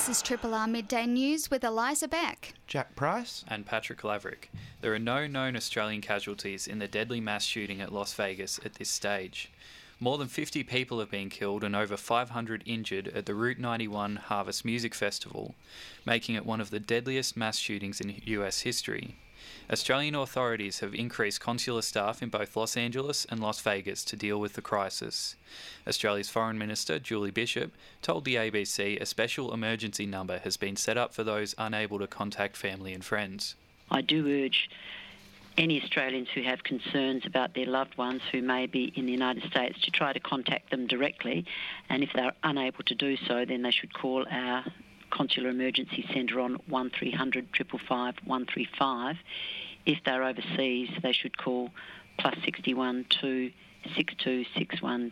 This is Triple R Midday News with Eliza Beck, Jack Price and Patrick Laverick. There are no known Australian casualties in the deadly mass shooting at Las Vegas at this stage. More than 50 people have been killed and over 500 injured at the Route 91 Harvest Music Festival, making it one of the deadliest mass shootings in US history. Australian authorities have increased consular staff in both Los Angeles and Las Vegas to deal with the crisis. Australia's Foreign Minister, Julie Bishop, told the ABC a special emergency number has been set up for those unable to contact family and friends. I do urge any Australians who have concerns about their loved ones who may be in the United States to try to contact them directly, and if they're unable to do so, then they should call our Consular Emergency Centre on 1300 555 135. If they're overseas, they should call +61 2 6261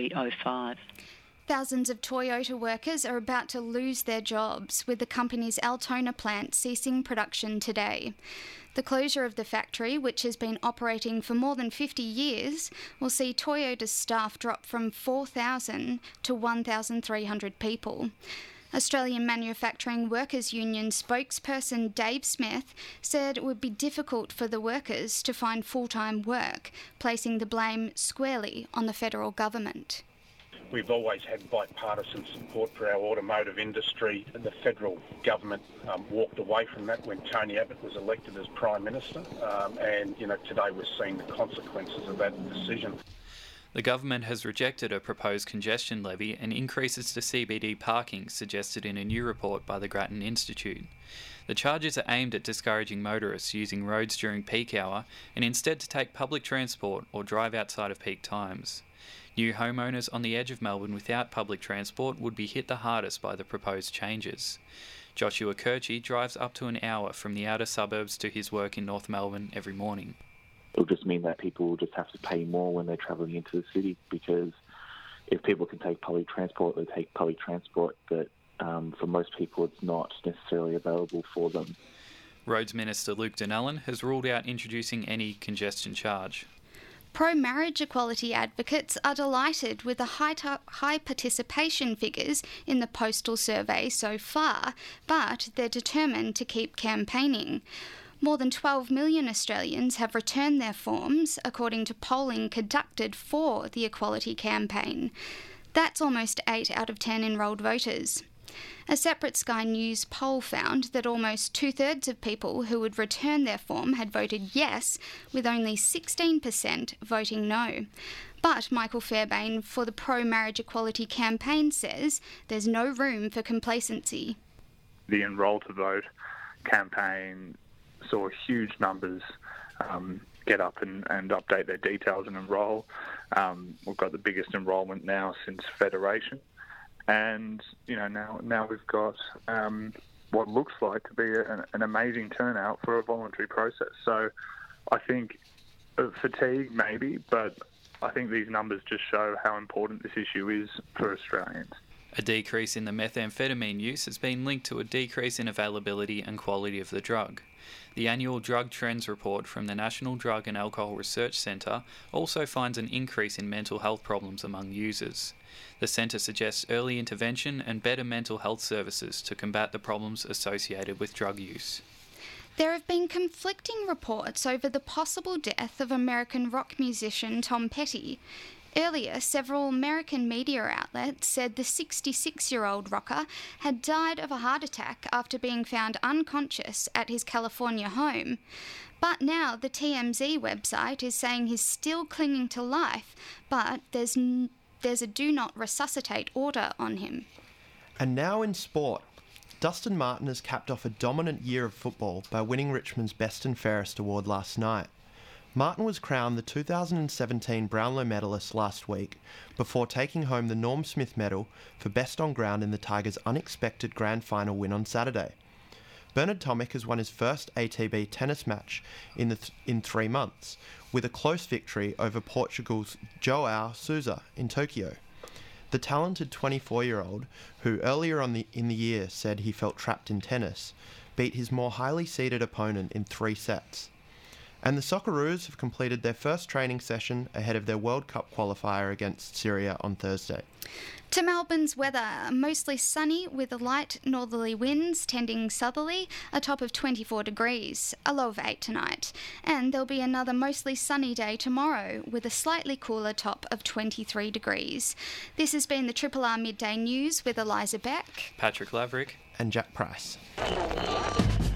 3305. Thousands of Toyota workers are about to lose their jobs, with the company's Altona plant ceasing production today. The closure of the factory, which has been operating for more than 50 years, will see Toyota's staff drop from 4,000 to 1,300 people. Australian Manufacturing Workers Union spokesperson Dave Smith said it would be difficult for the workers to find full-time work, placing the blame squarely on the federal government. We've always had bipartisan support for our automotive industry. The federal government walked away from that when Tony Abbott was elected as Prime Minister, and today we're seeing the consequences of that decision. The government has rejected a proposed congestion levy and increases to CBD parking suggested in a new report by the Grattan Institute. The charges are aimed at discouraging motorists using roads during peak hour and instead to take public transport or drive outside of peak times. New homeowners on the edge of Melbourne without public transport would be hit the hardest by the proposed changes. Joshua Kirchie drives up to an hour from the outer suburbs to his work in North Melbourne every morning. It'll just mean that people will just have to pay more when they're travelling into the city, because if people can take public transport, they take public transport, but for most people it's not necessarily available for them. Roads Minister Luke Donellan has ruled out introducing any congestion charge. Pro-marriage equality advocates are delighted with the high participation figures in the postal survey so far, but they're determined to keep campaigning. More than 12 million Australians have returned their forms, according to polling conducted for the Equality Campaign. That's almost 8 out of 10 enrolled voters. A separate Sky News poll found that almost 2/3 of people who would return their form had voted yes, with only 16% voting no. But Michael Fairbairn for the Pro-Marriage Equality Campaign says there's no room for complacency. The Enroll to Vote campaign saw huge numbers get up and update their details and enrol. We've got the biggest enrolment now since Federation. And, now we've got what looks like to be an amazing turnout for a voluntary process. So I think fatigue maybe, but I think these numbers just show how important this issue is for Australians. A decrease in the methamphetamine use has been linked to a decrease in availability and quality of the drug. The annual Drug Trends report from the National Drug and Alcohol Research Centre also finds an increase in mental health problems among users. The centre suggests early intervention and better mental health services to combat the problems associated with drug use. There have been conflicting reports over the possible death of American rock musician Tom Petty. Earlier, several American media outlets said the 66-year-old rocker had died of a heart attack after being found unconscious at his California home. But now the TMZ website is saying he's still clinging to life, but there's a do not resuscitate order on him. And now in sport. Dustin Martin has capped off a dominant year of football by winning Richmond's Best and Fairest award last night. Martin was crowned the 2017 Brownlow medalist last week before taking home the Norm Smith medal for Best on Ground in the Tigers' unexpected grand final win on Saturday. Bernard Tomic has won his first ATB tennis match in 3 months, with a close victory over Portugal's João Sousa in Tokyo. The talented 24-year-old, who earlier in the year said he felt trapped in tennis, beat his more highly seeded opponent in 3 sets. And the Socceroos have completed their first training session ahead of their World Cup qualifier against Syria on Thursday. To Melbourne's weather, mostly sunny with light northerly winds tending southerly, a top of 24 degrees, a low of 8 tonight. And there'll be another mostly sunny day tomorrow with a slightly cooler top of 23 degrees. This has been the Triple R Midday News with Eliza Beck, Patrick Laverick and Jack Price.